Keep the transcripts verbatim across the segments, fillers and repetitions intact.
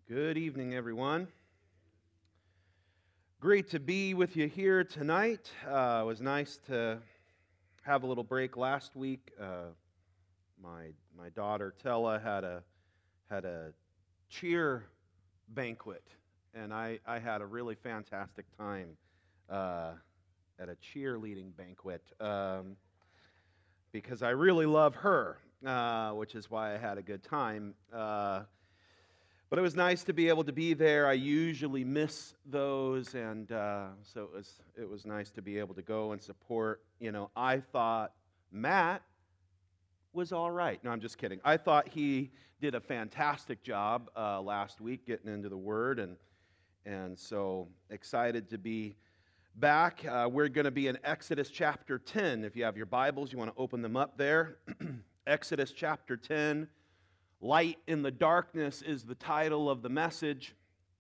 Good evening, everyone. Great to be with you here tonight. Uh, it was nice to have a little break last week. Uh, my my daughter Tella had a had a cheer banquet, and I, I had a really fantastic time uh, at a cheerleading banquet um, because I really love her, uh, which is why I had a good time. Uh, But it was nice to be able to be there. I usually miss those, and uh, so it was it was nice to be able to go and support. You know, I thought Matt was all right. No, I'm just kidding. I thought he did a fantastic job uh, last week getting into the Word, and and so excited to be back. Uh, we're going to be in Exodus chapter ten. If you have your Bibles, you want to open them up there. Exodus chapter ten. Light in the Darkness is the title of the message.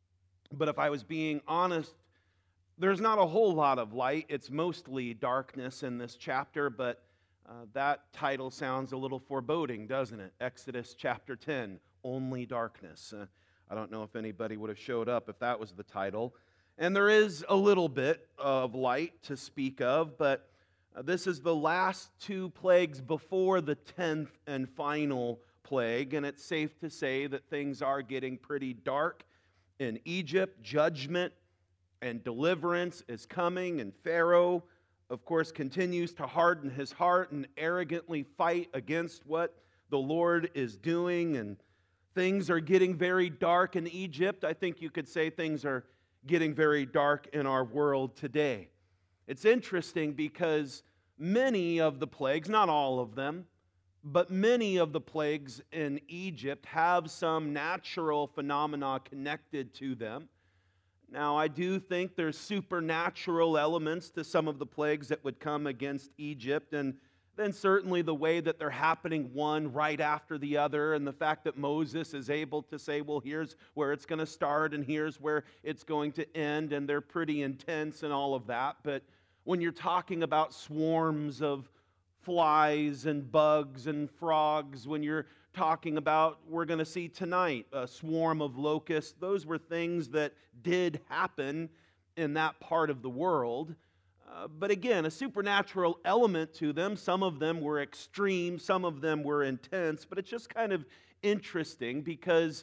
But if I was being honest, there's not a whole lot of light. It's mostly darkness in this chapter, but uh, that title sounds a little foreboding, doesn't it? Exodus chapter ten, Only Darkness. Uh, I don't know if anybody would have showed up if that was the title. And there is a little bit of light to speak of, but uh, this is the last two plagues before the tenth and final plague, and it's safe to say that things are getting pretty dark in Egypt. Judgment and deliverance is coming, and Pharaoh, of course, continues to harden his heart and arrogantly fight against what the Lord is doing, and things are getting very dark in Egypt. I think you could say things are getting very dark in our world today. It's interesting because many of the plagues, not all of them, but many of the plagues in Egypt have some natural phenomena connected to them. Now, I do think there's supernatural elements to some of the plagues that would come against Egypt, and then certainly the way that they're happening one right after the other, and the fact that Moses is able to say, well, here's where it's going to start, and here's where it's going to end, and they're pretty intense and all of that. But when you're talking about swarms of flies and bugs and frogs, when you're talking about, we're going to see tonight, a swarm of locusts, those were things that did happen in that part of the world. Uh, but again, a supernatural element to them. Some of them were extreme, some of them were intense, but it's just kind of interesting because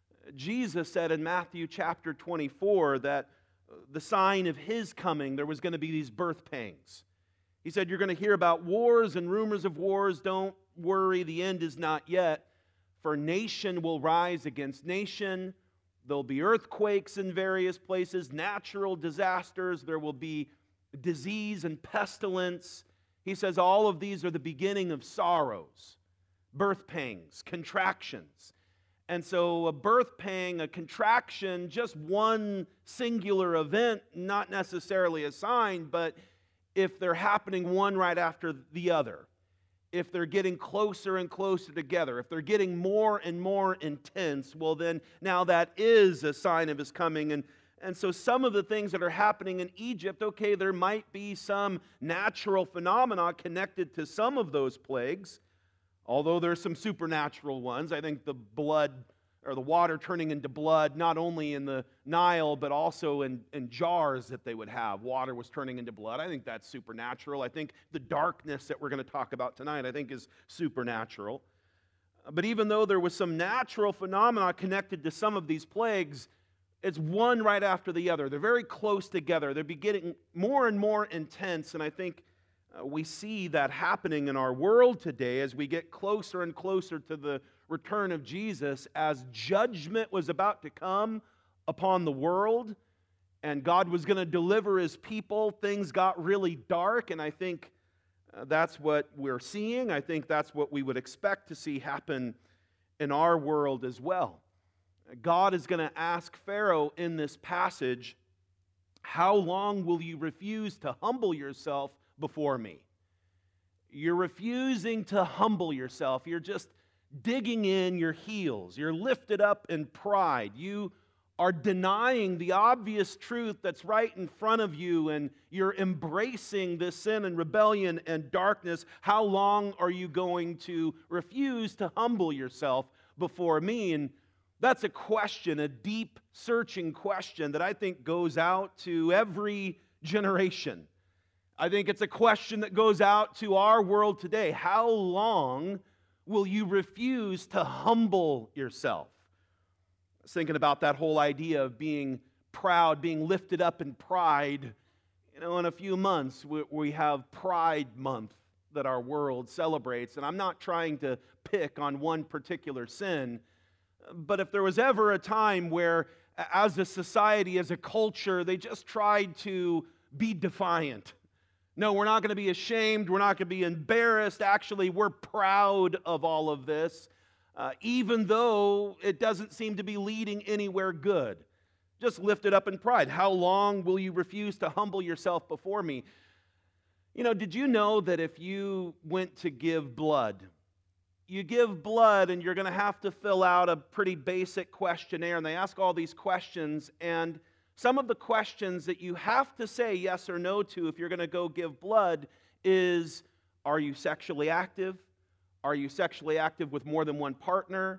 Jesus said in Matthew chapter twenty-four that the sign of His coming, there was going to be these birth pangs. He said, you're going to hear about wars and rumors of wars. Don't worry, the end is not yet. For nation will rise against nation. There'll be earthquakes in various places, natural disasters. There will be disease and pestilence. He says all of these are the beginning of sorrows, birth pangs, contractions. And so a birth pang, a contraction, just one singular event, not necessarily a sign, but if they're happening one right after the other, if they're getting closer and closer together, if they're getting more and more intense, well then, now that is a sign of His coming. And, and so some of the things that are happening in Egypt, okay, there might be some natural phenomena connected to some of those plagues, although there's some supernatural ones. I think the blood or the water turning into blood, not only in the Nile, but also in, in jars that they would have. Water was turning into blood. I think that's supernatural. I think the darkness that we're going to talk about tonight, I think is supernatural. But even though there was some natural phenomena connected to some of these plagues, it's one right after the other. They're very close together. They're getting more and more intense, and I think uh, we see that happening in our world today as we get closer and closer to the return of Jesus, as judgment was about to come upon the world and God was going to deliver His people. Things got really dark, and I think uh, that's what we're seeing. I think that's what we would expect to see happen in our world as well. God is going to ask Pharaoh in this passage, how long will you refuse to humble yourself before me? You're refusing to humble yourself. You're just digging in your heels. You're lifted up in pride. You are denying the obvious truth that's right in front of you, and you're embracing this sin and rebellion and darkness. How long are you going to refuse to humble yourself before me? And That's a question, a deep, searching question that I think goes out to every generation. I think it's a question that goes out to our world today. How long will you refuse to humble yourself? I was thinking about that whole idea of being proud, being lifted up in pride. You know, in a few months, we, we have Pride Month that our world celebrates. And I'm not trying to pick on one particular sin, but if there was ever a time where, as a society, as a culture, they just tried to be defiant. No, we're not going to be ashamed. We're not going to be embarrassed. Actually, we're proud of all of this, uh, even though it doesn't seem to be leading anywhere good. Just lift it up in pride. How long will you refuse to humble yourself before me? You know, did you know that if you went to give blood, you give blood and you're going to have to fill out a pretty basic questionnaire, and they ask all these questions, and some of the questions that you have to say yes or no to if you're going to go give blood is, are you sexually active? Are you sexually active with more than one partner?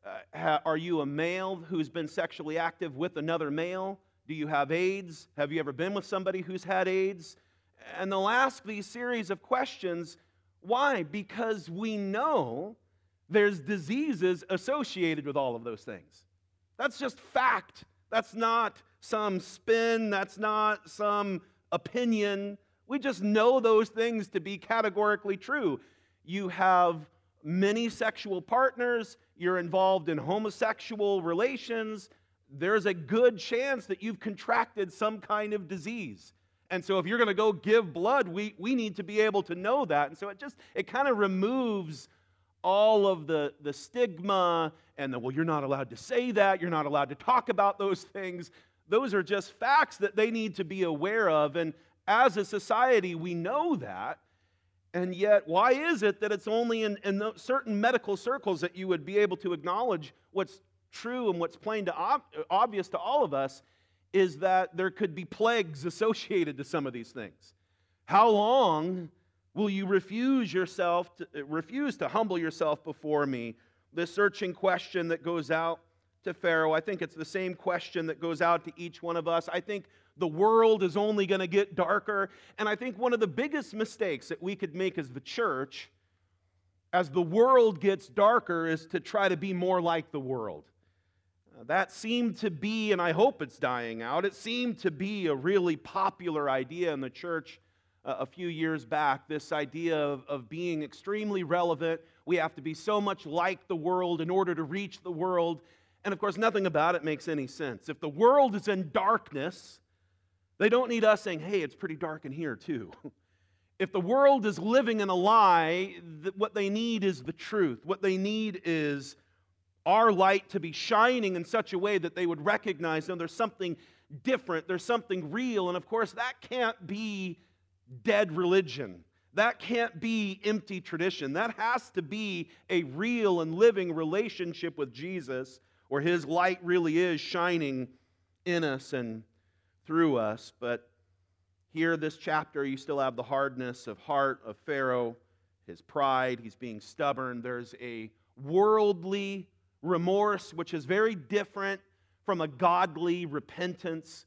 Uh, are you a male who's been sexually active with another male? Do you have AIDS? Have you ever been with somebody who's had AIDS? And they'll ask these series of questions. Why? Because we know there's diseases associated with all of those things. That's just fact. That's not some spin. That's not some opinion. We just know those things to be categorically true. You have many sexual partners. You're involved in homosexual relations. There's a good chance that you've contracted some kind of disease. And so if you're going to go give blood, we, we need to be able to know that. And so it just, it kind of removes all of the, the stigma and the, well, you're not allowed to say that. You're not allowed to talk about those things. Those are just facts that they need to be aware of. And as a society, we know that. And yet, why is it that it's only in, in certain medical circles that you would be able to acknowledge what's true and what's plain to ob- obvious to all of us is that there could be plagues associated to some of these things. How long will you refuse yourself to, refuse to humble yourself before me? This searching question that goes out to Pharaoh, I think it's the same question that goes out to each one of us. I think the world is only going to get darker, and I think one of the biggest mistakes that we could make as the church, as the world gets darker, is to try to be more like the world. That seemed to be, and I hope it's dying out, it seemed to be a really popular idea in the church uh, a few years back, this idea of, of being extremely relevant. We have to be so much like the world in order to reach the world. And of course, nothing about it makes any sense. If the world is in darkness, they don't need us saying, hey, it's pretty dark in here too. If the world is living in a lie, th- what they need is the truth. What they need is our light to be shining in such a way that they would recognize, no, there's something different, there's something real. And of course, that can't be dead religion. That can't be empty tradition. That has to be a real and living relationship with Jesus, where His light really is shining in us and through us. But here, this chapter, you still have the hardness of heart of Pharaoh, his pride, he's being stubborn. There's a worldly remorse, which is very different from a godly repentance.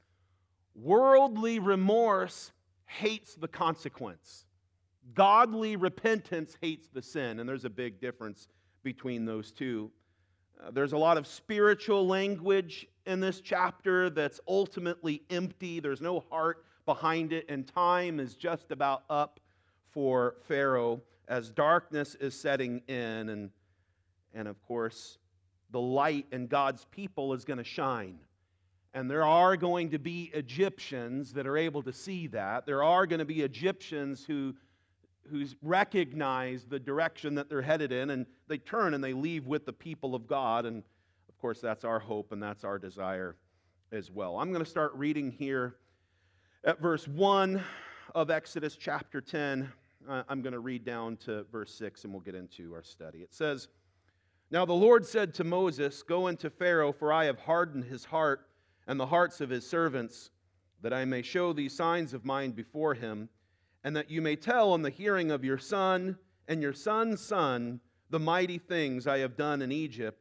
Worldly remorse hates the consequence. Godly repentance hates the sin, and there's a big difference between those two. Uh, there's a lot of spiritual language in this chapter that's ultimately empty. There's no heart behind it, and time is just about up for Pharaoh as darkness is setting in, and, and of course, the light in God's people is going to shine. And there are going to be Egyptians that are able to see that. There are going to be Egyptians who, who recognize the direction that they're headed in, and they turn and they leave with the people of God. And of course, that's our hope and that's our desire as well. I'm going to start reading here at verse one of Exodus chapter ten. Uh, I'm going to read down to verse six and we'll get into our study. It says, "Now the Lord said to Moses, 'Go into Pharaoh, for I have hardened his heart and the hearts of his servants, that I may show these signs of mine before him, and that you may tell in the hearing of your son and your son's son the mighty things I have done in Egypt,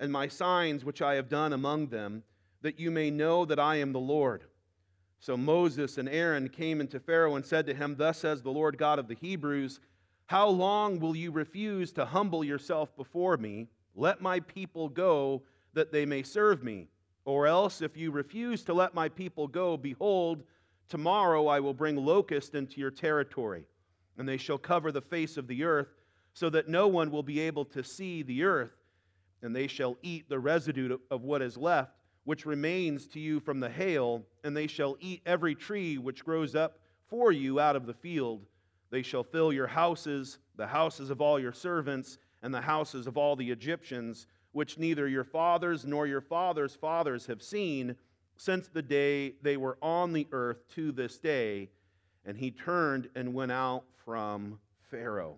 and my signs which I have done among them, that you may know that I am the Lord." So Moses and Aaron came into Pharaoh and said to him, "Thus says the Lord God of the Hebrews, how long will you refuse to humble yourself before me? Let my people go, that they may serve me. Or else, if you refuse to let my people go, behold, tomorrow I will bring locusts into your territory, and they shall cover the face of the earth, so that no one will be able to see the earth. And they shall eat the residue of what is left, which remains to you from the hail, and they shall eat every tree which grows up for you out of the field. They shall fill your houses, the houses of all your servants, and the houses of all the Egyptians, which neither your fathers nor your fathers' fathers have seen, since the day they were on the earth to this day." And he turned and went out from Pharaoh.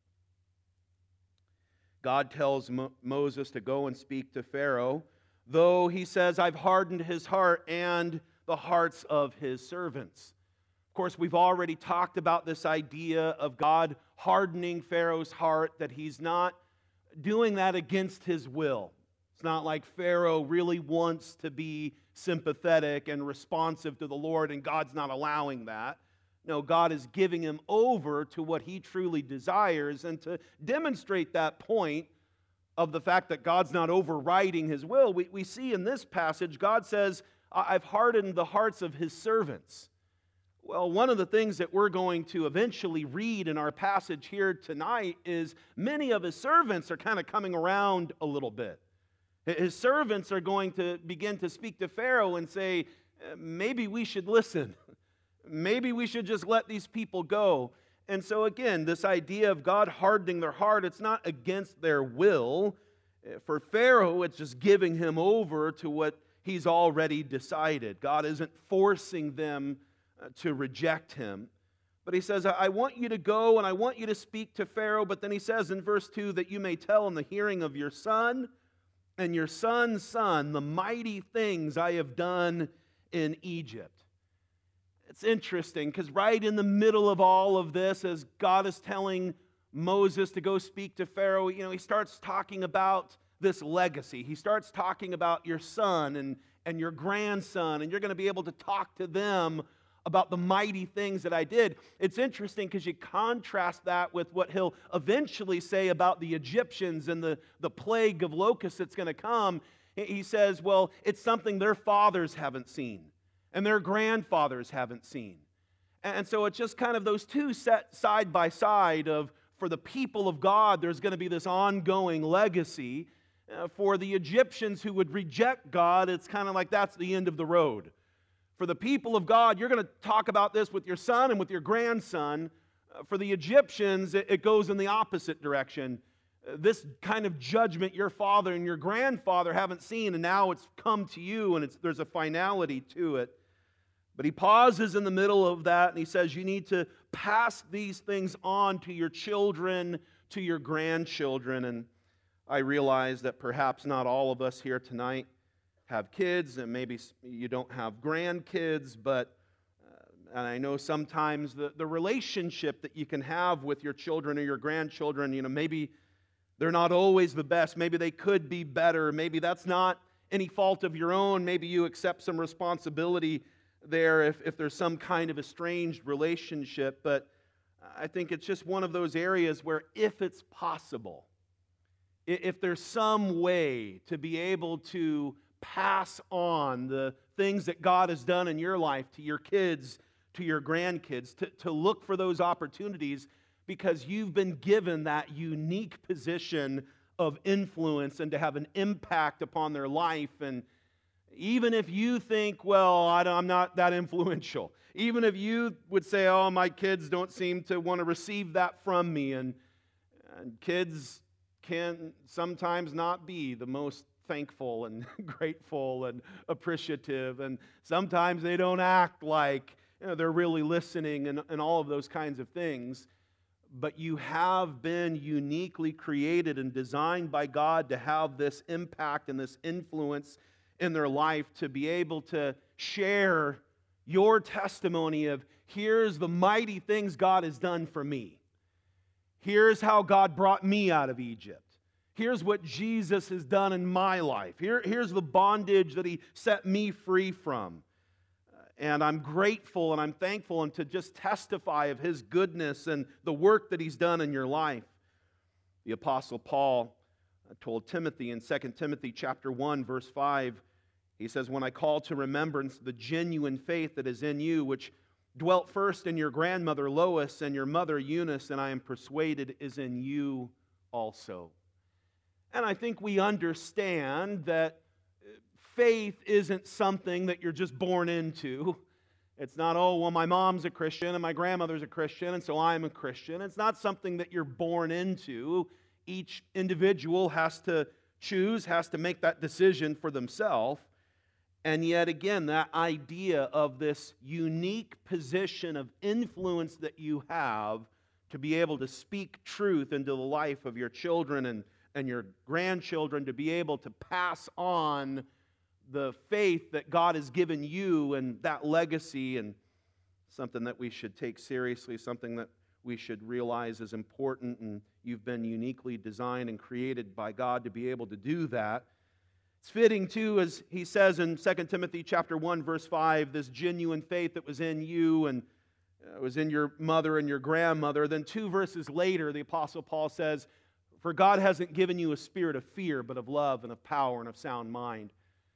God tells Mo- Moses to go and speak to Pharaoh, though he says, "I've hardened his heart and the hearts of his servants." Of course, we've already talked about this idea of God hardening Pharaoh's heart, that he's not doing that against his will. It's not like Pharaoh really wants to be sympathetic and responsive to the Lord, and God's not allowing that. No, God is giving him over to what he truly desires. And to demonstrate that point of the fact that God's not overriding his will, we, we see in this passage, God says, "I've hardened the hearts of his servants." Well, one of the things that we're going to eventually read in our passage here tonight is many of his servants are kind of coming around a little bit. His servants are going to begin to speak to Pharaoh and say, maybe we should listen. Maybe we should just let these people go. And so again, this idea of God hardening their heart, it's not against their will. For Pharaoh, it's just giving him over to what he's already decided. God isn't forcing them to reject him. But he says, "I want you to go and I want you to speak to Pharaoh." But then he says in verse two, "that you may tell in the hearing of your son and your son's son the mighty things I have done in Egypt." It's interesting because right in the middle of all of this, as God is telling Moses to go speak to Pharaoh, you know, he starts talking about this legacy. He starts talking about your son and, and your grandson, and you're going to be able to talk to them about the mighty things that I did. It's interesting because you contrast that with what he'll eventually say about the Egyptians and the, the plague of locusts that's going to come. He says, well, it's something their fathers haven't seen and their grandfathers haven't seen. And so it's just kind of those two set side by side of, for the people of God, there's going to be this ongoing legacy. Uh, for the Egyptians who would reject God, it's kind of like that's the end of the road. For the people of God, you're going to talk about this with your son and with your grandson. Uh, for the Egyptians, it, it goes in the opposite direction. Uh, this kind of judgment your father and your grandfather haven't seen, and now it's come to you, and it's, there's a finality to it. But he pauses in the middle of that, and he says, you need to pass these things on to your children, to your grandchildren. And I realize that perhaps not all of us here tonight have kids, and maybe you don't have grandkids, but uh, and I know sometimes the, the relationship that you can have with your children or your grandchildren, you know, maybe they're not always the best. Maybe they could be better. Maybe that's not any fault of your own. Maybe you accept some responsibility there if, if there's some kind of estranged relationship. But I think it's just one of those areas where if it's possible, if there's some way to be able to pass on the things that God has done in your life to your kids, to your grandkids, to, to look for those opportunities because you've been given that unique position of influence and to have an impact upon their life. And even if you think, well, I I'm not that influential, even if you would say, oh, my kids don't seem to want to receive that from me, and, and kids can sometimes not be the most thankful and grateful and appreciative, and sometimes they don't act like, you know, they're really listening and, and all of those kinds of things. But you have been uniquely created and designed by God to have this impact and this influence in their life, to be able to share your testimony of, here's the mighty things God has done for me. Here's how God brought me out of Egypt. Here's what Jesus has done in my life. Here, here's the bondage that He set me free from. And I'm grateful and I'm thankful and to just testify of His goodness and the work that He's done in your life. The Apostle Paul told Timothy in Second Timothy chapter one, verse five, he says, "When I call to remembrance the genuine faith that is in you, which dwelt first in your grandmother Lois and your mother Eunice, and I am persuaded is in you also." And I think we understand that faith isn't something that you're just born into. It's not, oh, well, my mom's a Christian and my grandmother's a Christian, and so I'm a Christian. It's not something that you're born into. Each individual has to choose, has to make that decision for themselves. And yet again, that idea of this unique position of influence that you have to be able to speak truth into the life of your children and, and your grandchildren, to be able to pass on the faith that God has given you and that legacy, and something that we should take seriously, something that we should realize is important, and you've been uniquely designed and created by God to be able to do that. It's fitting too, as he says in Second Timothy chapter one, verse five, this genuine faith that was in you and uh, was in your mother and your grandmother. Then two verses later, the Apostle Paul says, "For God hasn't given you a spirit of fear, but of love and of power and of sound mind."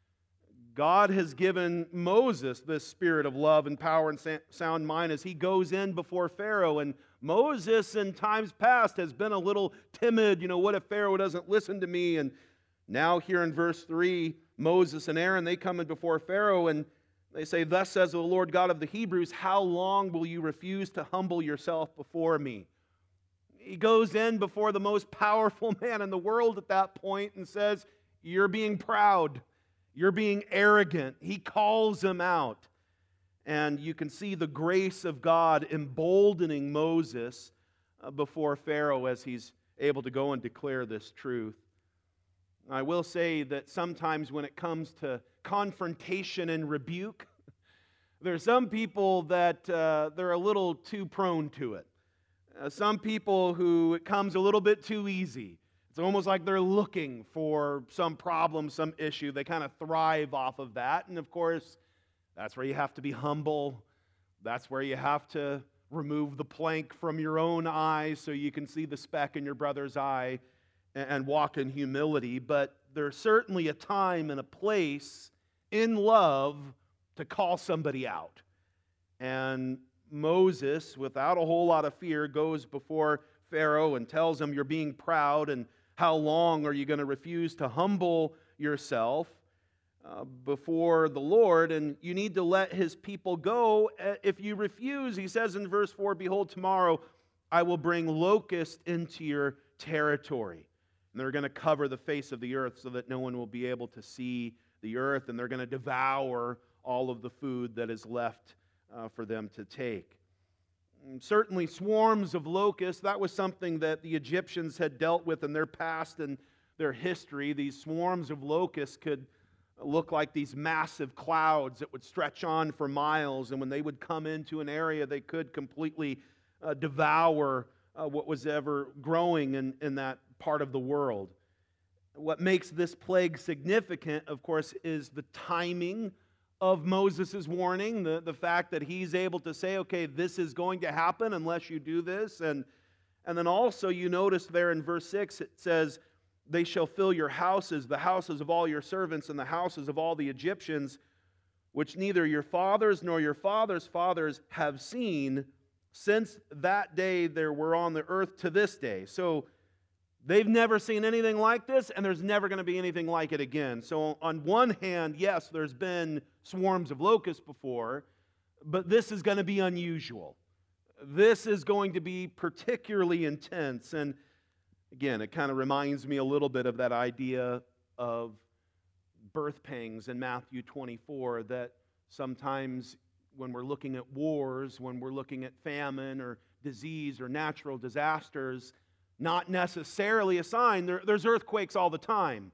God has given Moses this spirit of love and power and sound mind as he goes in before Pharaoh. And Moses in times past has been a little timid. You know, what if Pharaoh doesn't listen to me? And now here in verse three, Moses and Aaron, they come in before Pharaoh and they say, "Thus says the Lord God of the Hebrews, how long will you refuse to humble yourself before me?" He goes in before the most powerful man in the world at that point and says, "You're being proud. You're being arrogant." He calls him out. And you can see the grace of God emboldening Moses before Pharaoh as he's able to go and declare this truth. I will say that sometimes when it comes to confrontation and rebuke, there are some people that uh, they're a little too prone to it. Uh, some people who it comes a little bit too easy. It's almost like they're looking for some problem, some issue. They kind of thrive off of that. And of course, that's where you have to be humble. That's where you have to remove the plank from your own eye so you can see the speck in your brother's eye and walk in humility. But there's certainly a time and a place in love to call somebody out. And Moses, without a whole lot of fear, goes before Pharaoh and tells him, "You're being proud, and how long are you going to refuse to humble yourself uh, before the Lord? And you need to let His people go. If you refuse," he says in verse four, "Behold, tomorrow I will bring locusts into your territory. And they're going to cover the face of the earth so that no one will be able to see the earth. And they're going to devour all of the food that is left uh, for them to take." And certainly swarms of locusts, that was something that the Egyptians had dealt with in their past and their history. These swarms of locusts could look like these massive clouds that would stretch on for miles, and when they would come into an area, they could completely uh, devour uh, what was ever growing in, in that part of the world. What makes this plague significant, of course, is the timing of Moses' warning, the, the fact that he's able to say, okay, this is going to happen unless you do this. And, and then also you notice there in verse six, it says, "They shall fill your houses, the houses of all your servants, and the houses of all the Egyptians, which neither your fathers nor your fathers' fathers have seen, since that day there were on the earth to this day." So they've never seen anything like this, and there's never going to be anything like it again. So on one hand, yes, there's been swarms of locusts before, but this is going to be unusual. This is going to be particularly intense. And again, it kind of reminds me a little bit of that idea of birth pangs in Matthew twenty-four, that sometimes when we're looking at wars, when we're looking at famine or disease or natural disasters, not necessarily a sign. There, there's earthquakes all the time.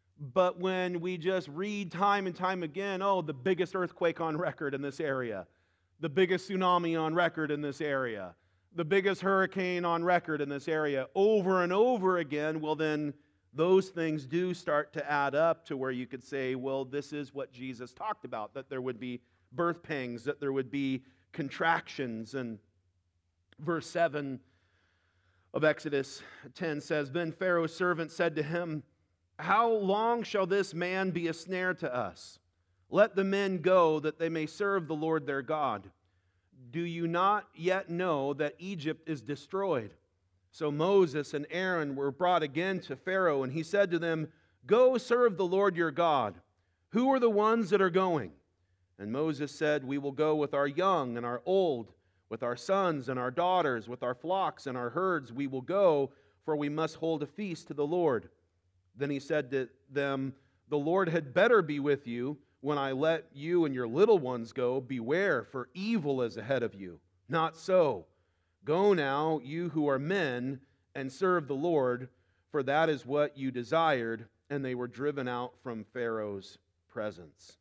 But when we just read time and time again, oh, the biggest earthquake on record in this area, the biggest tsunami on record in this area, the biggest hurricane on record in this area, over and over again, well then, those things do start to add up to where you could say, well, this is what Jesus talked about, that there would be birth pangs, that there would be contractions. And verse seven of Exodus ten says, Then Pharaoh's servant said to him, How long shall this man be a snare to us? Let the men go, that they may serve the Lord their God. Do you not yet know that Egypt is destroyed? So Moses and Aaron were brought again to Pharaoh, and he said to them, Go serve the Lord your God. Who are the ones that are going? And Moses said, We will go with our young and our old, with our sons and our daughters, with our flocks and our herds. We will go, for we must hold a feast to the Lord. Then he said to them, The Lord had better be with you when I let you and your little ones go. Beware, for evil is ahead of you. Not so. Go now, you who are men, and serve the Lord, for that is what you desired. And they were driven out from Pharaoh's presence.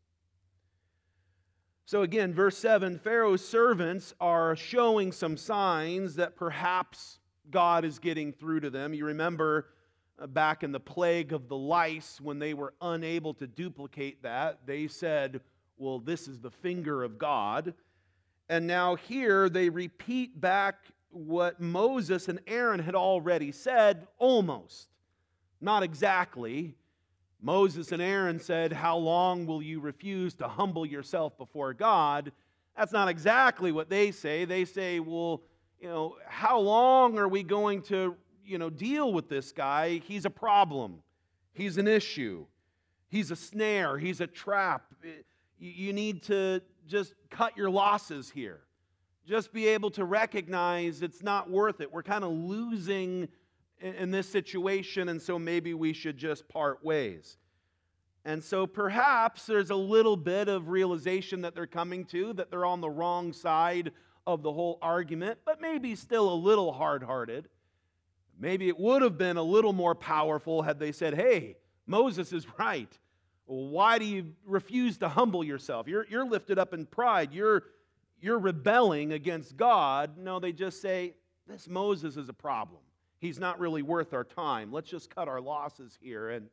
So again, verse seven, Pharaoh's servants are showing some signs that perhaps God is getting through to them. You remember uh, back in the plague of the lice, when they were unable to duplicate that, they said, well, this is the finger of God. And now here they repeat back what Moses and Aaron had already said, almost. Not exactly. Moses and Aaron said, How long will you refuse to humble yourself before God? That's not exactly what they say. They say, well, you know, how long are we going to, you know, deal with this guy? He's a problem. He's an issue. He's a snare. He's a trap. You need to just cut your losses here. Just be able to recognize it's not worth it. We're kind of losing in this situation, and so maybe we should just part ways. And so perhaps there's a little bit of realization that they're coming to, that they're on the wrong side of the whole argument, but maybe still a little hard-hearted. Maybe it would have been a little more powerful had they said, hey, Moses is right. Why do you refuse to humble yourself? You're, you're lifted up in pride. You're, you're rebelling against God. No, they just say, this Moses is a problem. He's not really worth our time. Let's just cut our losses here. And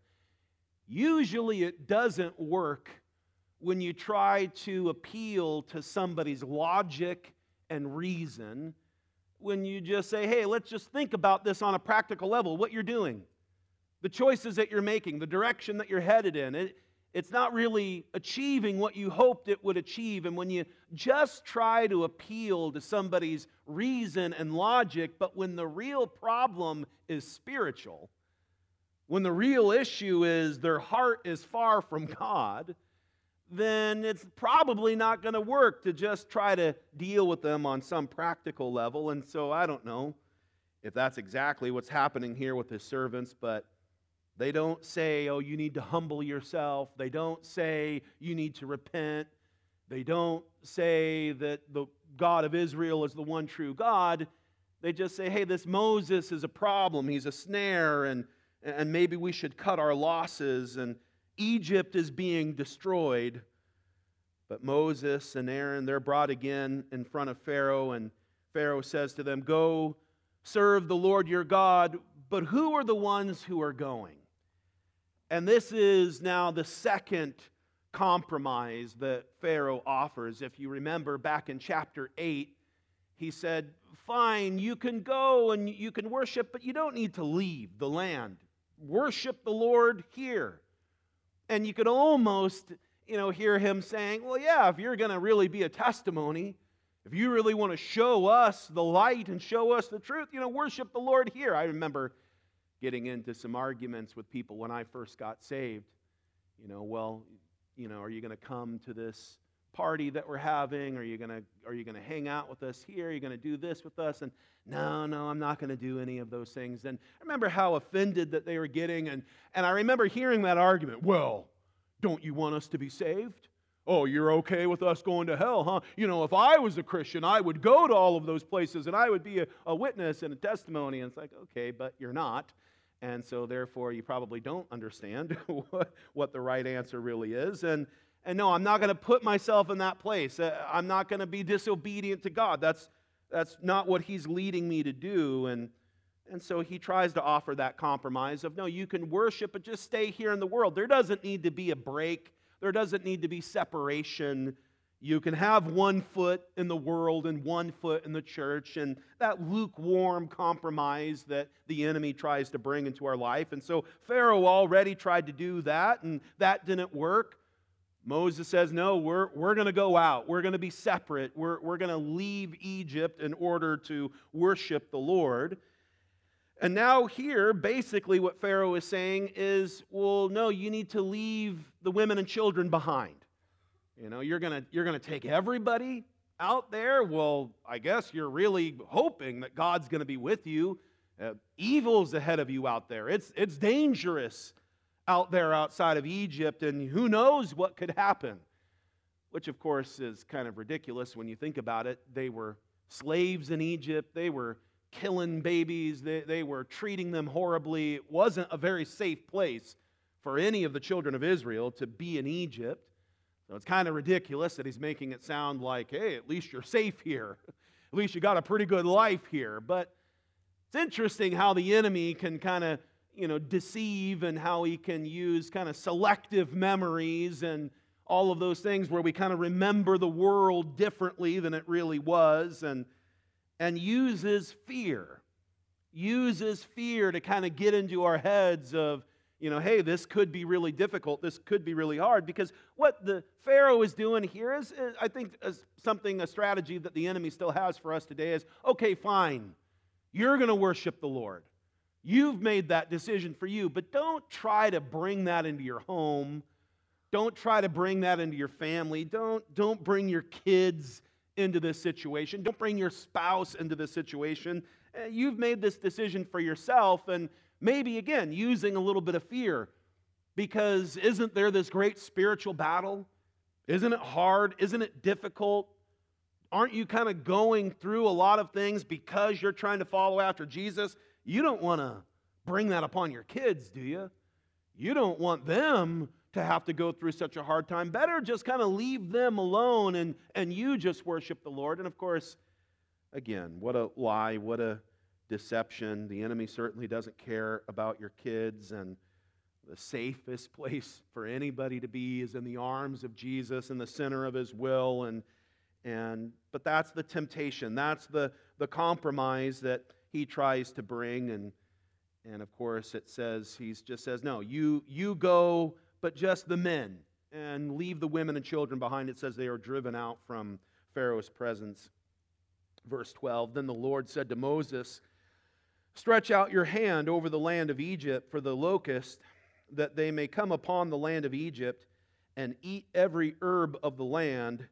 usually it doesn't work when you try to appeal to somebody's logic and reason. When you just say, hey, let's just think about this on a practical level, what you're doing, the choices that you're making, the direction that you're headed in. It, it's not really achieving what you hoped it would achieve. And when you just try to appeal to somebody's reason and logic, but when the real problem is spiritual, when the real issue is their heart is far from God, then it's probably not going to work to just try to deal with them on some practical level. And so I don't know if that's exactly what's happening here with his servants, but they don't say, oh, you need to humble yourself. They don't say you need to repent. They don't say that the God of Israel is the one true God. They just say, hey, this Moses is a problem. He's a snare, and, and maybe we should cut our losses, and Egypt is being destroyed. But Moses and Aaron, they're brought again in front of Pharaoh, and Pharaoh says to them, go serve the Lord your God, but who are the ones who are going? And this is now the second compromise that Pharaoh offers. If you remember back in chapter eight, he said, fine, you can go and you can worship, but you don't need to leave the land. Worship the Lord here. And you could almost, you know, hear him saying, well, yeah, if you're going to really be a testimony, if you really want to show us the light and show us the truth, you know, worship the Lord here. I remember getting into some arguments with people when I first got saved. You know, well, you know, are you going to come to this party that we're having? Are you going to are you going to hang out with us here? Are you going to do this with us? And no, no, I'm not going to do any of those things. And I remember how offended that they were getting. And, and I remember hearing that argument. Well, don't you want us to be saved? Oh, you're okay with us going to hell, huh? You know, if I was a Christian, I would go to all of those places and I would be a, a witness and a testimony. And it's like, okay, but you're not. And so therefore you probably don't understand what, what the right answer really is. And, and no, I'm not going to put myself in that place. Uh, I'm not going to be disobedient to God. That's, that's not what he's leading me to do. And And so he tries to offer that compromise of, no, you can worship, but just stay here in the world. There doesn't need to be a break. There doesn't need to be separation. You can have one foot in the world and one foot in the church, and that lukewarm compromise that the enemy tries to bring into our life. And so Pharaoh already tried to do that, and that didn't work. Moses says, no, we're, we're going to go out. We're going to be separate. We're, we're going to leave Egypt in order to worship the Lord. And now here, basically what Pharaoh is saying is, well, no, you need to leave the women and children behind. You know, you're going to you're going to take everybody out there? Well, I guess you're really hoping that God's going to be with you. Uh, evil's ahead of you out there. It's, it's dangerous out there outside of Egypt, and who knows what could happen. Which, of course, is kind of ridiculous when you think about it. They were slaves in Egypt. They were killing babies. They, they were treating them horribly. It wasn't a very safe place for any of the children of Israel to be in Egypt. So it's kind of ridiculous that he's making it sound like, hey, at least you're safe here. At least you got a pretty good life here. But it's interesting how the enemy can kind of, you know, deceive, and how he can use kind of selective memories and all of those things where we kind of remember the world differently than it really was, and and uses fear. Uses fear to kind of get into our heads of, you know, hey, this could be really difficult. This could be really hard. Because what the Pharaoh is doing here is, is I think, is something, a strategy that the enemy still has for us today is, okay, fine, you're going to worship the Lord. You've made that decision for you, but don't try to bring that into your home. Don't try to bring that into your family. Don't, don't bring your kids into this situation. Don't bring your spouse into this situation. You've made this decision for yourself, and maybe, again, using a little bit of fear, because isn't there this great spiritual battle? Isn't it hard? Isn't it difficult? Aren't you kind of going through a lot of things because you're trying to follow after Jesus? You don't want to bring that upon your kids, do you? You don't want them to have to go through such a hard time. Better just kind of leave them alone and, and you just worship the Lord. And of course, again, what a lie, what a deception. The enemy certainly doesn't care about your kids, and the safest place for anybody to be is in the arms of Jesus, in the center of His will. And and but that's the temptation. That's the, the compromise that he tries to bring. And and of course it says, he just says, no, you you go, but just the men, and leave the women and children behind. It says they are driven out from Pharaoh's presence. Verse twelve, then the Lord said to Moses, stretch out your hand over the land of Egypt for the locust, that they may come upon the land of Egypt and eat every herb of the land,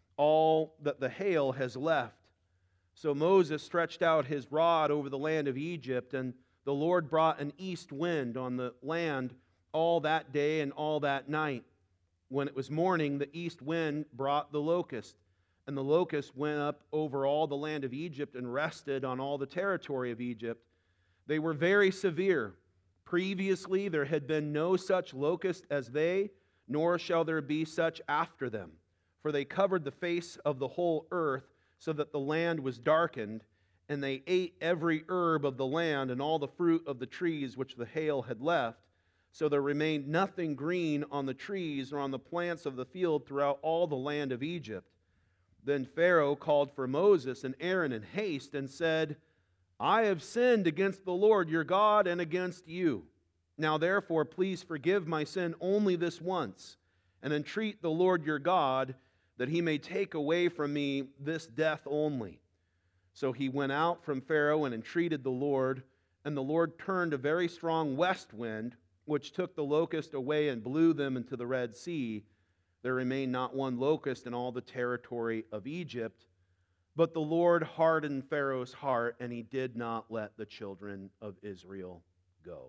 all that the hail has left. So Moses stretched out his rod over the land of Egypt, and the Lord brought an east wind on the land all that day and all that night. When it was morning, the east wind brought the locust, and the locust went up over all the land of Egypt and rested on all the territory of Egypt. They were very severe. Previously there had been no such locust as they, nor shall there be such after them. For they covered the face of the whole earth, so that the land was darkened, and they ate every herb of the land and all the fruit of the trees which the hail had left. So there remained nothing green on the trees or on the plants of the field throughout all the land of Egypt. Then Pharaoh called for Moses and Aaron in haste and said, I have sinned against the Lord your God and against you. Now therefore please forgive my sin only this once, and entreat the Lord your God that he may take away from me this death only. So he went out from Pharaoh and entreated the Lord, and the Lord turned a very strong west wind, which took the locust away and blew them into the Red Sea. There remained not one locust in all the territory of Egypt. But the Lord hardened Pharaoh's heart, and he did not let the children of Israel go.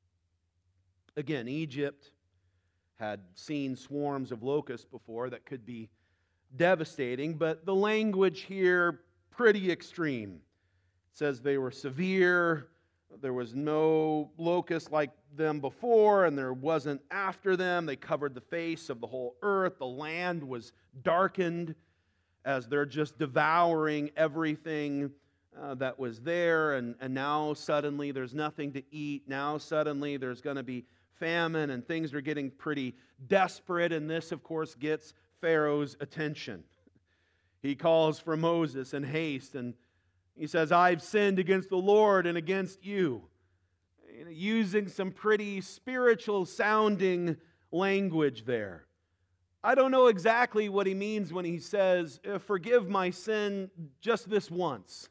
Again, Egypt had seen swarms of locusts before that could be devastating, but the language here, pretty extreme. It says they were severe, there was no locust like them before, and there wasn't after them. They covered the face of the whole earth. The land was darkened as they're just devouring everything uh, that was there, and, and now suddenly there's nothing to eat. Now suddenly there's going to be famine, and things are getting pretty desperate, and this, of course, gets Pharaoh's attention. He calls for Moses in haste, and he says, I've sinned against the Lord and against you. You know, using some pretty spiritual sounding language there. I don't know exactly what he means when he says, forgive my sin just this once.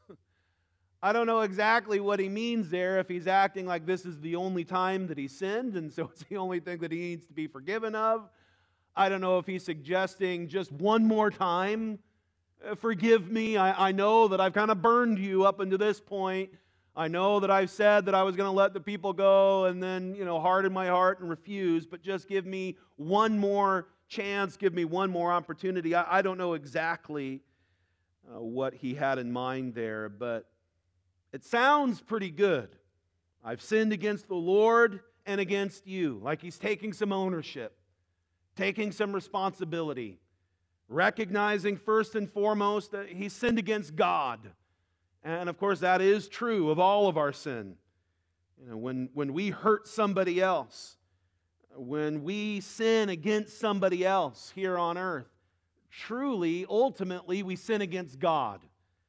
I don't know exactly what he means there, if he's acting like this is the only time that he sinned, and so it's the only thing that he needs to be forgiven of. I don't know if he's suggesting just one more time, forgive me. I, I know that I've kind of burned you up until this point. I know that I've said that I was going to let the people go and then, you know, harden my heart and refuse, but just give me one more chance, give me one more opportunity. I, I don't know exactly uh, what he had in mind there, but it sounds pretty good. I've sinned against the Lord and against you. Like he's taking some ownership, taking some responsibility, recognizing first and foremost that he sinned against God. And of course, that is true of all of our sin. You know, when, when we hurt somebody else, when we sin against somebody else here on earth, truly, ultimately, we sin against God.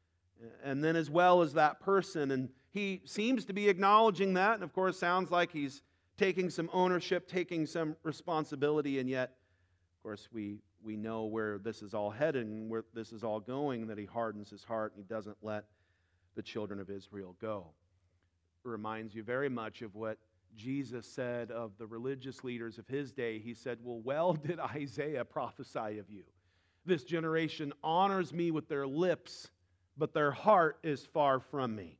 And then as well as that person. And he seems to be acknowledging that. And of course, sounds like he's taking some ownership, taking some responsibility. And yet, of course, we, we know where this is all headed and where this is all going, that he hardens his heart and he doesn't let the children of Israel go. It reminds you very much of what Jesus said of the religious leaders of his day. He said, well, well did Isaiah prophesy of you. This generation honors me with their lips, but their heart is far from me.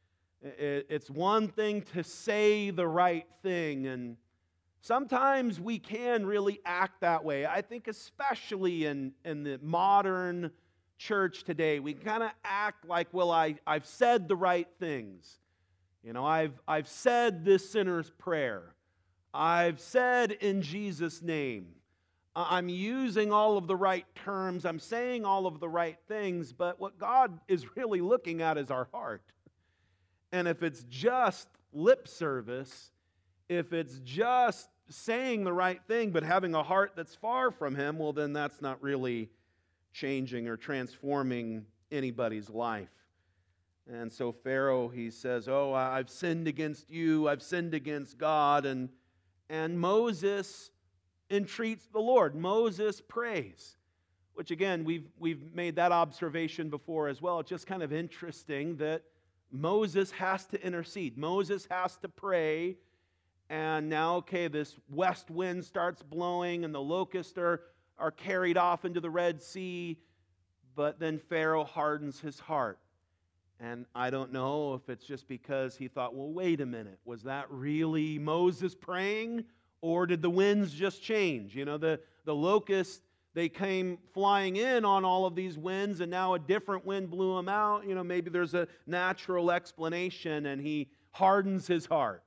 It's one thing to say the right thing, and sometimes we can really act that way. I think especially in, in the modern church today, we kind of act like, well, I, I've said the right things. You know, I've, I've said this sinner's prayer. I've said in Jesus' name. I'm using all of the right terms. I'm saying all of the right things. But what God is really looking at is our heart. And if it's just lip service, if it's just saying the right thing but having a heart that's far from Him, well, then that's not really changing or transforming anybody's life. And so Pharaoh, he says, oh, I've sinned against you, I've sinned against God. And, and Moses entreats the Lord. Moses prays, which again, we've, we've made that observation before as well. It's just kind of interesting that Moses has to intercede. Moses has to pray. And now, okay, this west wind starts blowing and the locusts are, are carried off into the Red Sea. But then Pharaoh hardens his heart. And I don't know if it's just because he thought, well, wait a minute, was that really Moses praying? Or did the winds just change? You know, the, the locusts, they came flying in on all of these winds, and now a different wind blew them out. You know, maybe there's a natural explanation, and he hardens his heart.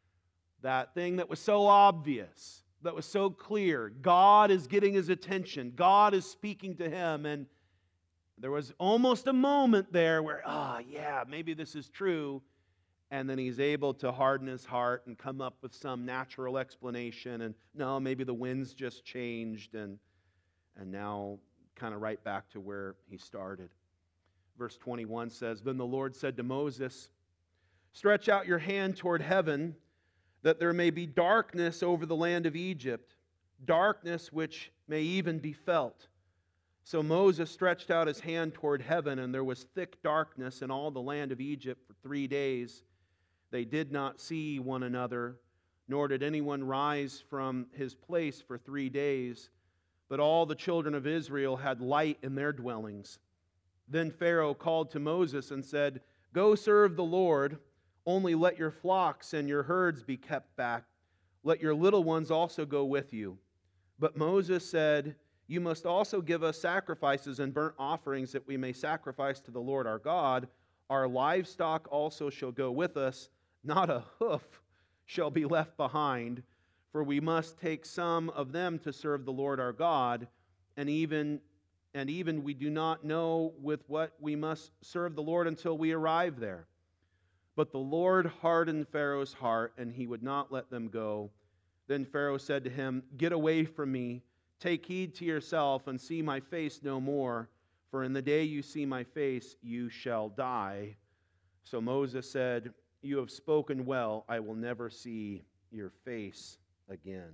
That thing that was so obvious, that was so clear, God is getting his attention. God is speaking to him, and there was almost a moment there where, ah, oh, yeah, maybe this is true. And then he's able to harden his heart and come up with some natural explanation. And no, maybe the winds just changed, and, and now kind of right back to where he started. Verse twenty-one says, then the Lord said to Moses, stretch out your hand toward heaven, that there may be darkness over the land of Egypt, darkness which may even be felt. So Moses stretched out his hand toward heaven, and there was thick darkness in all the land of Egypt for three days. They did not see one another, nor did anyone rise from his place for three days. But all the children of Israel had light in their dwellings. Then Pharaoh called to Moses and said, go serve the Lord, only let your flocks and your herds be kept back. Let your little ones also go with you. But Moses said, you must also give us sacrifices and burnt offerings that we may sacrifice to the Lord our God. Our livestock also shall go with us. Not a hoof shall be left behind, for we must take some of them to serve the Lord our God, and even and even we do not know with what we must serve the Lord until we arrive there. But the Lord hardened Pharaoh's heart, and he would not let them go. Then Pharaoh said to him, "Get away from me. Take heed to yourself, and see my face no more. For in the day you see my face, you shall die." So Moses said, "You have spoken well. I will never see your face again."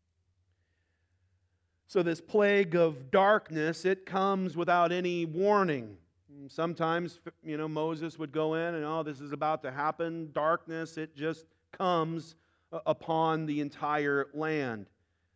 So this plague of darkness, it comes without any warning. Sometimes, you know, Moses would go in and, oh, this is about to happen. Darkness, it just comes upon the entire land.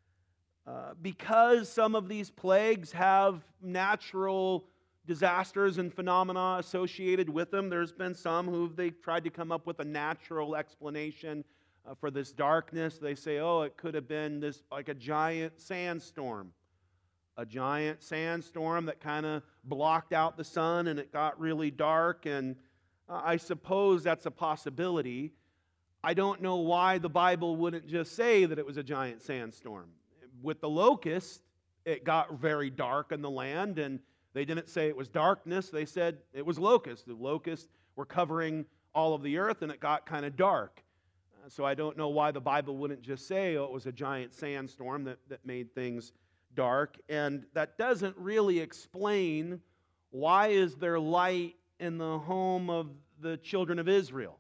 Uh, because some of these plagues have natural disasters and phenomena associated with them, there's been some who they've tried to come up with a natural explanation uh, for this darkness. They say, oh, it could have been this like a giant sandstorm. A giant sandstorm that kind of blocked out the sun and it got really dark, and uh, I suppose that's a possibility. I don't know why the Bible wouldn't just say that it was a giant sandstorm. With the locust, it got very dark in the land, and they didn't say it was darkness. They said it was locusts. The locusts were covering all of the earth, and it got kind of dark. Uh, so I don't know why the Bible wouldn't just say, oh, it was a giant sandstorm that, that made things dark. And that doesn't really explain why is there light in the home of the children of Israel.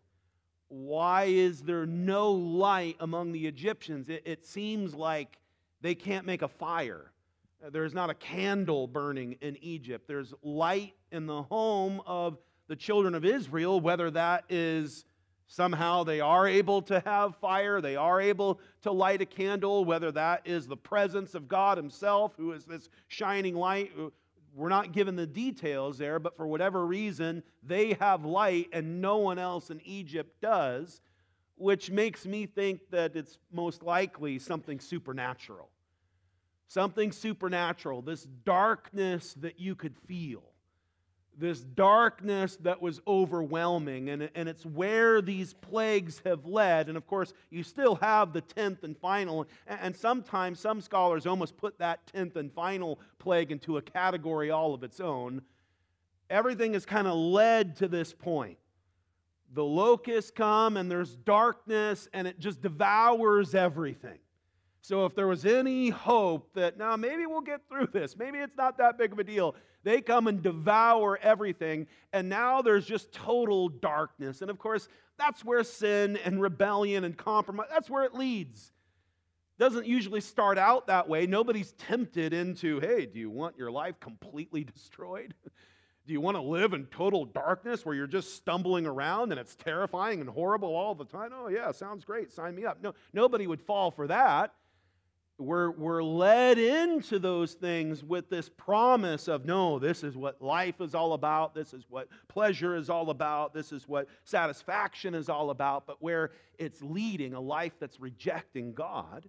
Why is there no light among the Egyptians? It, it seems like they can't make a fire. There's not a candle burning in Egypt. There's light in the home of the children of Israel, whether that is somehow they are able to have fire, they are able to light a candle, whether that is the presence of God Himself, who is this shining light. We're not given the details there, but for whatever reason, they have light and no one else in Egypt does, which makes me think that it's most likely something supernatural. Something supernatural, this darkness that you could feel. This darkness that was overwhelming, and, and it's where these plagues have led. And of course, you still have the tenth and final, and sometimes some scholars almost put that tenth and final plague into a category all of its own. Everything is kind of led to this point. The locusts come, and there's darkness, and it just devours everything. So if there was any hope that, now maybe we'll get through this, maybe it's not that big of a deal, they come and devour everything, and now there's just total darkness. And of course, that's where sin and rebellion and compromise, that's where it leads. It doesn't usually start out that way. Nobody's tempted into, hey, do you want your life completely destroyed? Do you want to live in total darkness where you're just stumbling around and it's terrifying and horrible all the time? Oh yeah, sounds great, sign me up. No, nobody would fall for that. We're, we're led into those things with this promise of, no, this is what life is all about. This is what pleasure is all about. This is what satisfaction is all about. But where it's leading, a life that's rejecting God,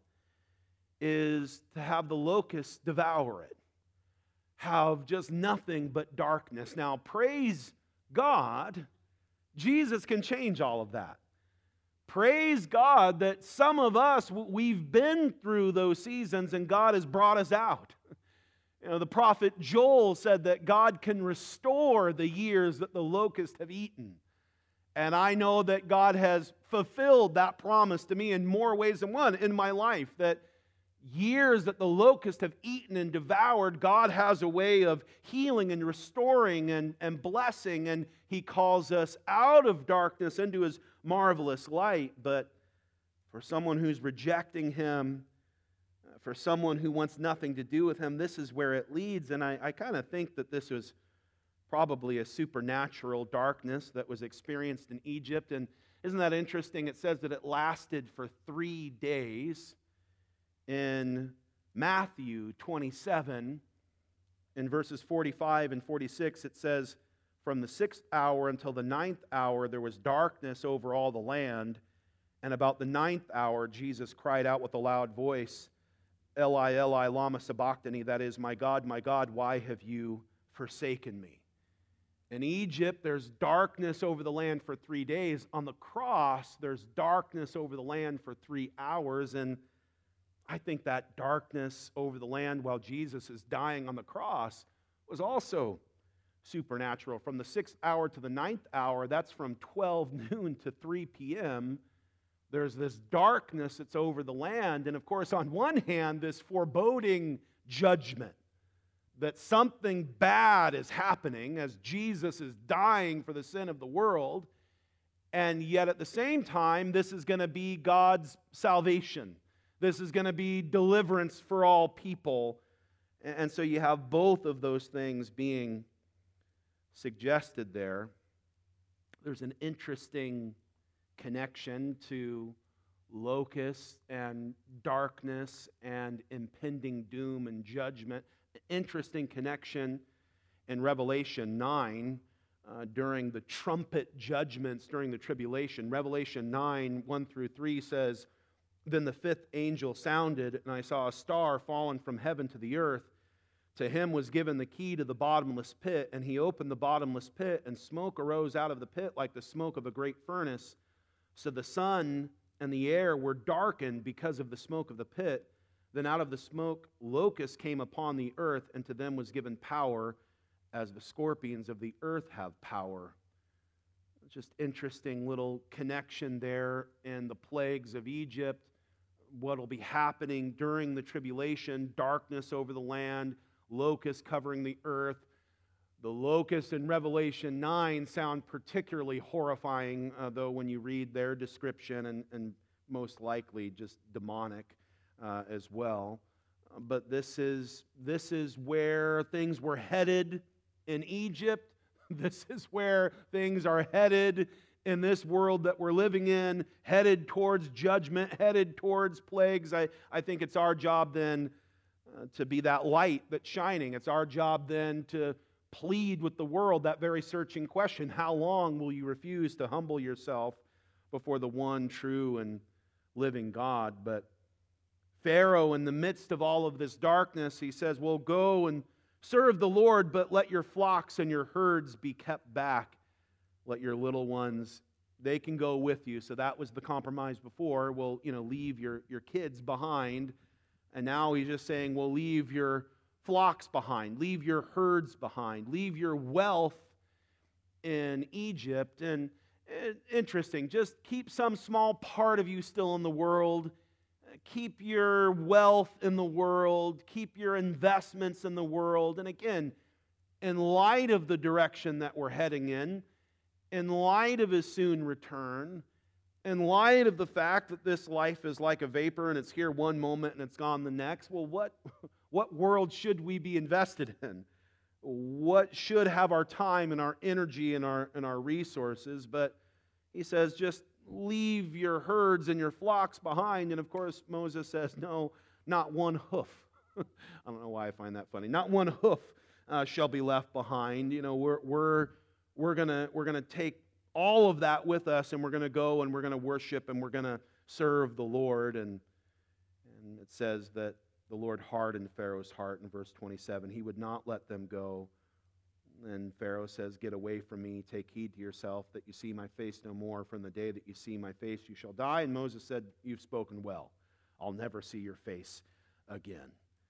is to have the locusts devour it. Have just nothing but darkness. Now, praise God, Jesus can change all of that. Praise God that some of us, we've been through those seasons and God has brought us out. You know, the prophet Joel said that God can restore the years that the locusts have eaten. And I know that God has fulfilled that promise to me in more ways than one in my life, that years that the locusts have eaten and devoured, God has a way of healing and restoring and, and blessing, and He calls us out of darkness into His marvelous light. But for someone who's rejecting Him, for someone who wants nothing to do with Him, this is where it leads. And I, I kind of think that this was probably a supernatural darkness that was experienced in Egypt. And isn't that interesting? It says that it lasted for three days. In Matthew twenty-seven, in verses forty-five and forty-six, it says, from the sixth hour until the ninth hour, there was darkness over all the land. And about the ninth hour, Jesus cried out with a loud voice, Eli, Eli, lama sabachthani, that is, my God, my God, why have you forsaken me? In Egypt, there's darkness over the land for three days. On the cross, there's darkness over the land for three hours. And I think that darkness over the land while Jesus is dying on the cross was also supernatural. From the sixth hour to the ninth hour, that's from twelve noon to three p.m., there's this darkness that's over the land. And of course, on one hand, this foreboding judgment that something bad is happening as Jesus is dying for the sin of the world. And yet at the same time, this is going to be God's salvation. This is going to be deliverance for all people. And so you have both of those things being suggested there. There's an interesting connection to locusts and darkness and impending doom and judgment. Interesting connection in Revelation nine uh, during the trumpet judgments during the tribulation. Revelation nine, one through three says, "Then the fifth angel sounded, and I saw a star fallen from heaven to the earth. To him was given the key to the bottomless pit, and he opened the bottomless pit, and smoke arose out of the pit like the smoke of a great furnace. So the sun and the air were darkened because of the smoke of the pit. Then out of the smoke locusts came upon the earth, and to them was given power, as the scorpions of the earth have power." Just interesting little connection there in the plagues of Egypt, what will be happening during the tribulation, darkness over the land, locusts covering the earth. The locusts in Revelation nine sound particularly horrifying, uh, though, when you read their description, and, and most likely just demonic uh, as well. Uh, but this is, this is where things were headed in Egypt. This is where things are headed in this world that we're living in, headed towards judgment, headed towards plagues. I, I think it's our job then uh, to be that light that's shining. It's our job then to plead with the world that very searching question: how long will you refuse to humble yourself before the one true and living God? But Pharaoh, in the midst of all of this darkness, he says, well, go and serve the Lord, but let your flocks and your herds be kept back. Let your little ones, they can go with you. So that was the compromise before. Well, you know, leave your, your kids behind. And now he's just saying, well, leave your flocks behind, leave your herds behind, leave your wealth in Egypt. And uh, interesting, just keep some small part of you still in the world. Keep your wealth in the world. Keep your investments in the world. And again, in light of the direction that we're heading in, in light of His soon return, in light of the fact that this life is like a vapor and it's here one moment and it's gone the next, well, what, what world should we be invested in? What should have our time and our energy and our, and our resources? But he says, just leave your herds and your flocks behind. And of course, Moses says, no, not one hoof. I don't know why I find that funny. Not one hoof uh, shall be left behind. You know, we're we're we're gonna we're gonna take all of that with us, and we're gonna go and we're gonna worship and we're gonna serve the Lord. And and it says that the Lord hardened Pharaoh's heart in verse twenty-seven. He would not let them go. And Pharaoh says, get away from me, take heed to yourself, that you see my face no more. From the day that you see my face, you shall die. And Moses said, you've spoken well. I'll never see your face again.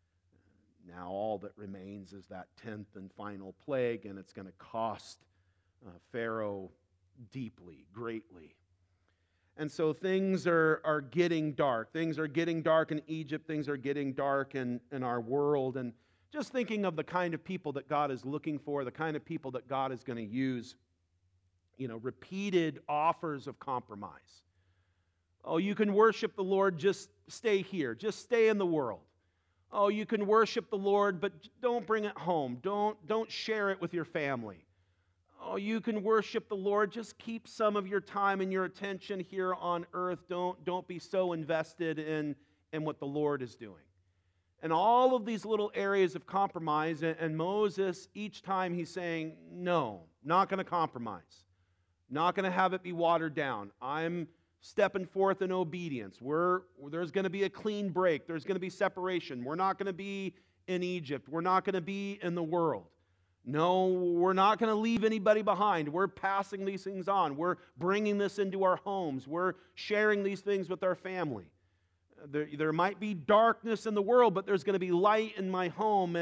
Now all that remains is that tenth and final plague, and it's going to cost uh, Pharaoh deeply, greatly. And so things are, are getting dark. Things are getting dark in Egypt. Things are getting dark in, in our world. And just thinking of the kind of people that God is looking for, the kind of people that God is going to use, you know, repeated offers of compromise. Oh, you can worship the Lord, just stay here. Just stay in the world. Oh, you can worship the Lord, but don't bring it home. Don't, don't share it with your family. Oh, you can worship the Lord, just keep some of your time and your attention here on earth. Don't, don't be so invested in, in what the Lord is doing. And all of these little areas of compromise, and Moses, each time he's saying, no, not going to compromise. Not going to have it be watered down. I'm stepping forth in obedience. We're, there's going to be a clean break. There's going to be separation. We're not going to be in Egypt. We're not going to be in the world. No, we're not going to leave anybody behind. We're passing these things on. We're bringing this into our homes. We're sharing these things with our family. There, there might be darkness in the world, but there's going to be light in my home. And,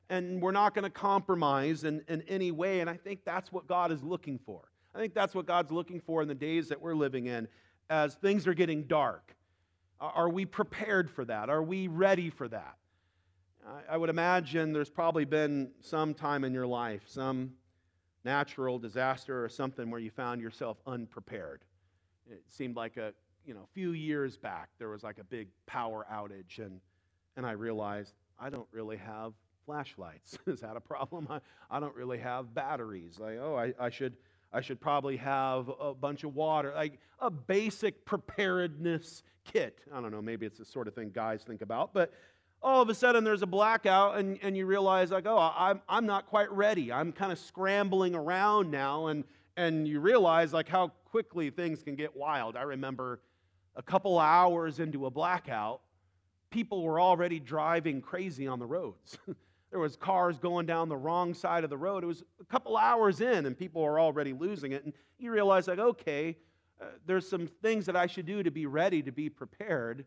and we're not going to compromise in, in any way. And I think that's what God is looking for. I think that's what God's looking for in the days that we're living in as things are getting dark. Are we prepared for that? Are we ready for that? I would imagine there's probably been some time in your life, some natural disaster or something where you found yourself unprepared. It seemed like a you know few years back there was like a big power outage, and and I realized I don't really have flashlights. Is that a problem? I, I don't really have batteries. Like, oh, I, I should I should probably have a bunch of water, like a basic preparedness kit. I don't know, maybe it's the sort of thing guys think about, but all of a sudden there's a blackout, and, and you realize, like, oh, I'm, I'm not quite ready. I'm kind of scrambling around now, and, and you realize, like, how quickly things can get wild. I remember a couple hours into a blackout, people were already driving crazy on the roads. There was cars going down the wrong side of the road. It was a couple hours in, and people were already losing it. And you realize, like, okay, uh, there's some things that I should do to be ready, to be prepared.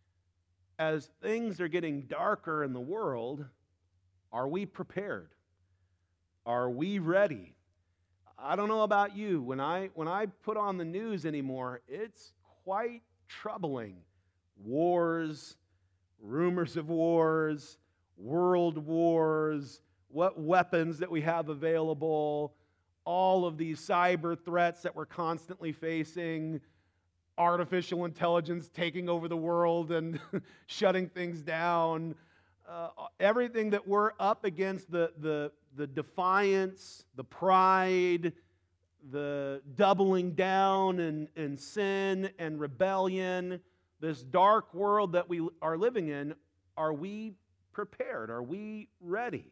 As things are getting darker in the world, are we prepared? Are we ready? I don't know about you. When I when I put on the news anymore, it's quite troubling. Wars, rumors of wars, world wars, what weapons that we have available, all of these cyber threats that we're constantly facing, artificial intelligence taking over the world and shutting things down, uh, everything that we're up against, the, the, the defiance, the pride, the doubling down in, in sin and rebellion, this dark world that we are living in, are we prepared? Are we ready?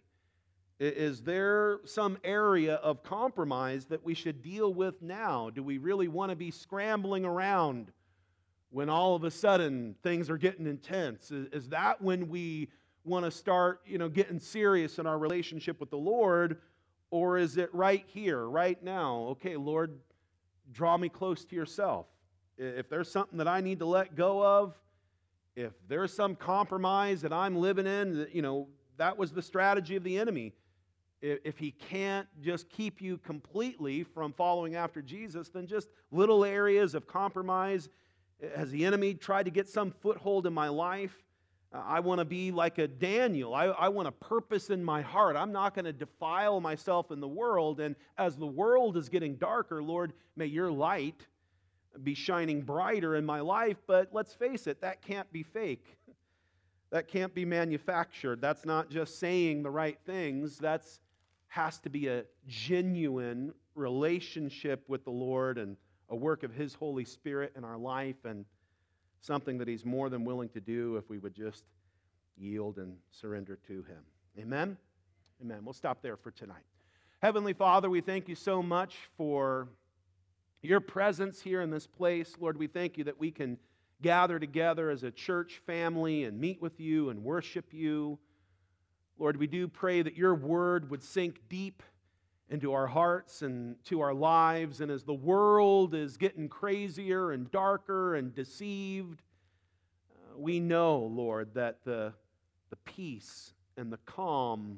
Is there some area of compromise that we should deal with now? Do we really want to be scrambling around when all of a sudden things are getting intense? Is, is that when we want to start, you know, getting serious in our relationship with the Lord? Or is it right here, right now? Okay, Lord, draw me close to yourself. If there's something that I need to let go of, if there's some compromise that I'm living in, you know, that was the strategy of the enemy. If he can't just keep you completely from following after Jesus, then just little areas of compromise. Has the enemy tried to get some foothold in my life? I want to be like a Daniel. I, I want a purpose in my heart. I'm not going to defile myself in the world. And as the world is getting darker, Lord, may your light be shining brighter in my life. But let's face it, that can't be fake. That can't be manufactured. That's not just saying the right things. That's has to be a genuine relationship with the Lord and a work of His Holy Spirit in our life, and something that He's more than willing to do if we would just yield and surrender to Him. Amen? Amen. We'll stop there for tonight. Heavenly Father, we thank you so much for your presence here in this place. Lord, we thank you that we can gather together as a church family and meet with you and worship you. Lord, we do pray that your word would sink deep into our hearts and to our lives. And as the world is getting crazier and darker and deceived, uh, we know, Lord, that the, the peace and the calm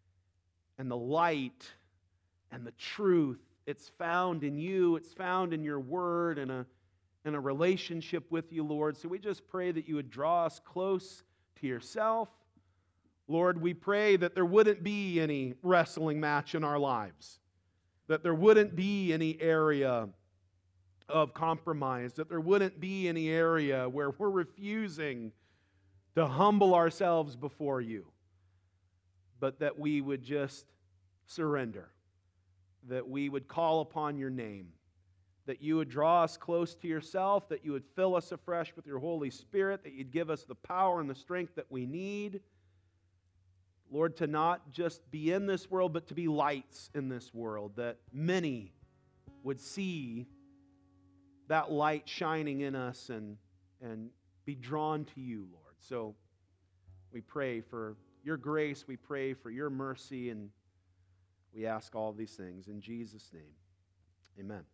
and the light and the truth, it's found in you, it's found in your word, and a, and a relationship with you, Lord. So we just pray that you would draw us close to yourself. Lord, we pray that there wouldn't be any wrestling match in our lives, that there wouldn't be any area of compromise, that there wouldn't be any area where we're refusing to humble ourselves before you, but that we would just surrender, that we would call upon your name, that you would draw us close to yourself, that you would fill us afresh with your Holy Spirit, that you'd give us the power and the strength that we need, Lord, to not just be in this world, but to be lights in this world, that many would see that light shining in us and, and be drawn to you, Lord. So we pray for your grace, we pray for your mercy, and we ask all these things in Jesus' name. Amen.